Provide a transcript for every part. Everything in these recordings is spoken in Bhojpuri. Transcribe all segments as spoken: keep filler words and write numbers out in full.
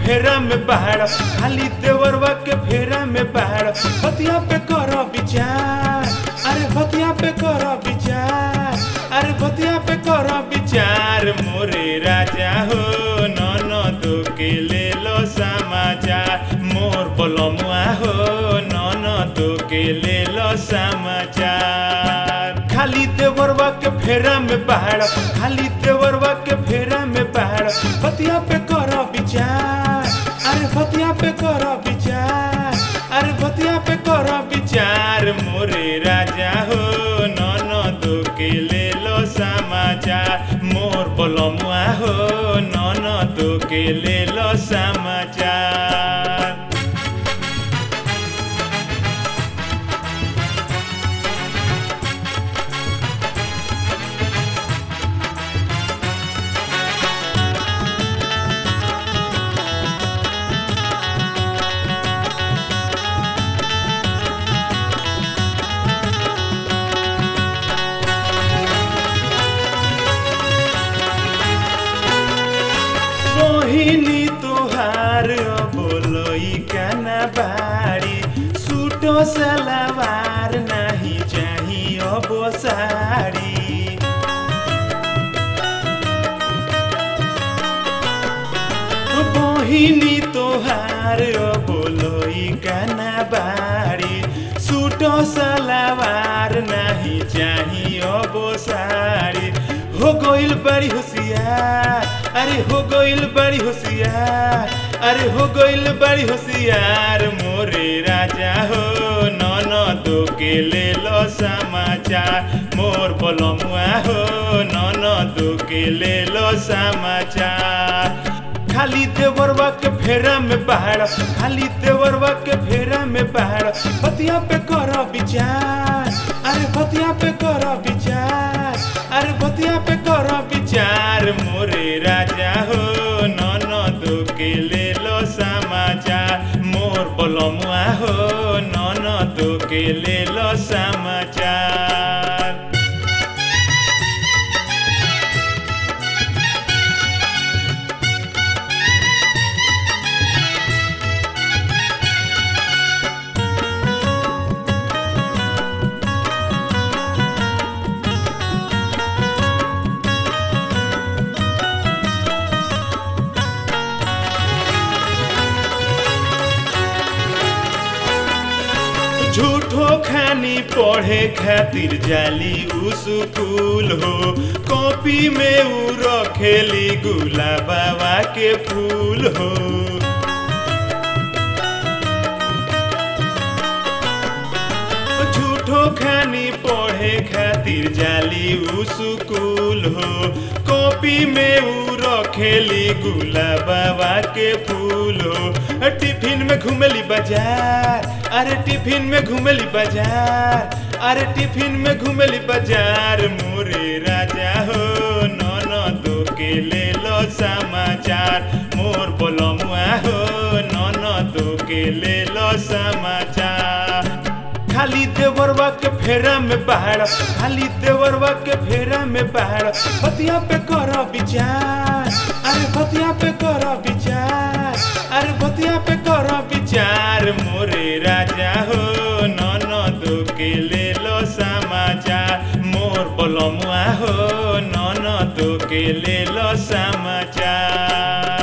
फेरा में पहाड़ खाली देवरवा के फेरा में पहाड़ भतिया पे करो विचार अरे भतिया पे करो विचार अरे भतिया पे करो विचार मोरे राजा हो ननदो के ले लो समाचार मोर बलमुआ हो ननदो के ले लो समाचार खाली देवरवा के फेरा में पहाड़ खाली देवरवा के फेरा में पहाड़ भतिया पे करो विचार अरे भतिया पे करो विचार अरे भतिया पे करो विचार मोरे राजा हो ननदो के ले लो समाचार मोर बलमुआ हो ननदो के ले लो समाचार मोहिनी तुहार बोलोई काना बारी सूटो सलवार नहीं चाहिए अब साड़ी मोहिनी तुहार बोलोई काना बारी सूटो सलवार नहीं चाहिए अब साड़ी हो गइल बड़ी होशियार अरे हो गइल बड़ी होशियार अरे हो गइल बड़ी होशियार मोरे राजा हो ननदो के ले लो समाचार मोर बलमुआ हो ननदो के ले लो समाचार खाली देवरवा के फेरा में पहाड़ खाली देवरवा के फेरा में पहाड़ भतिया पे करो विचार अरे भतिया पे करो विचार अरे भतिया पे करो विचार मोरे राजा हो ननदो के ले लो समाचार मोर बलमुआ हो ननदो के ले लो समाचार झूठो खानी पढ़े खातिर जाली उ स्कूल हो कॉपी में उ रखेली गुलाबा के फूल हो झूठो खानी पढ़े खातिर जाली उ स्कूल हो कॉपी में उ रखेली गुलाबा के फूल हो टिफिन में घुमेली बाजार अरे टिफिन में घुमेली बाजार अरे टिफिन में घुमेली बाजार मोरे राजा हो ननदो के ले लो समाचार मोर बलमुआ हो ननदो के ले लो समाचार खाली देवरवा के फेरा में पहाड़ खाली देवरवा के फेरा में पहाड़ भतिया पे करो विचार अरे भतिया पे करो विचार अरे भतिया पे करो विचार मोरे राजा हो ननदो के ले लो समाचार मोर बलमुआ हो ननदो के ले लो समाचार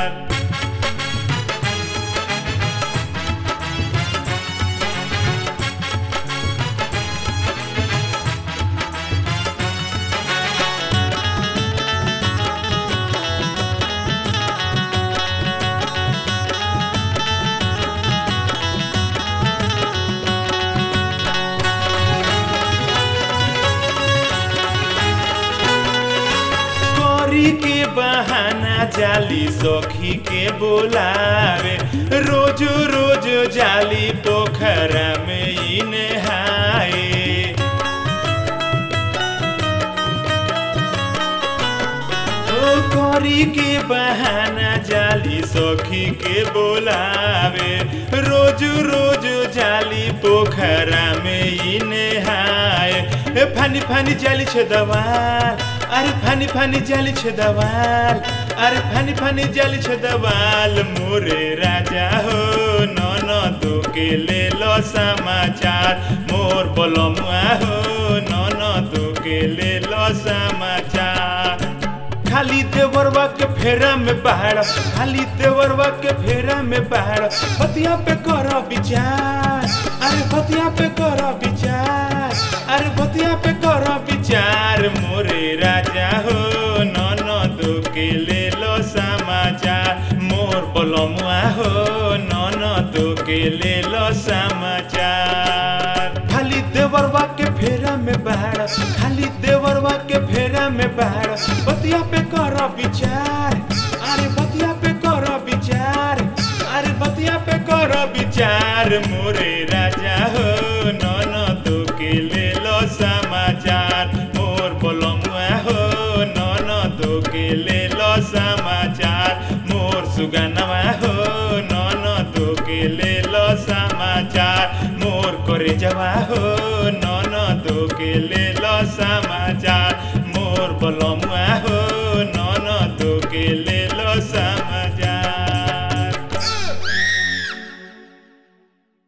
के बहाना जाली सखी के बोलावे रोज रोज जाली पोखरा में ही नहाए ओ करी के बहाना जाली सखी के बोलावे रोज रोज जाली पोखरा में ही नहाए फानी फानी जाली छे दवार अरे फानी फानी जाली छे दवाल अरे फानी फानी जाली छे दवाल मोरे राजा हो ननदो के ले लो समाचार मोर बलमुआ हो ननदो के ले लो समाचार खाली देवरवा के फेरा में पहाड़ खाली देवरवा के फेरा में पहाड़ बतिया पे करो विचार अरे बतिया पे करो विचार अरे बतिया पे करो विचार मोरे राजा हो ननदो के ले लो समाचार मोर बलमुआ हो ननदो के ले लो समाचार खाली देवरवा के फेरा में पहाड़ खाली देवरवा के फेरा में पहाड़ बतिया पे करो विचार अरे बतिया पे करो विचार अरे बतिया पे करो विचार मोरे राजा हो ननदो के ले लो समाचार मोर बलमुआ हो ननदो के ले लो समाचार मोर सुगनवा हो ननदो के ले लो समाचार मोर करे जवा हो ननदो के ले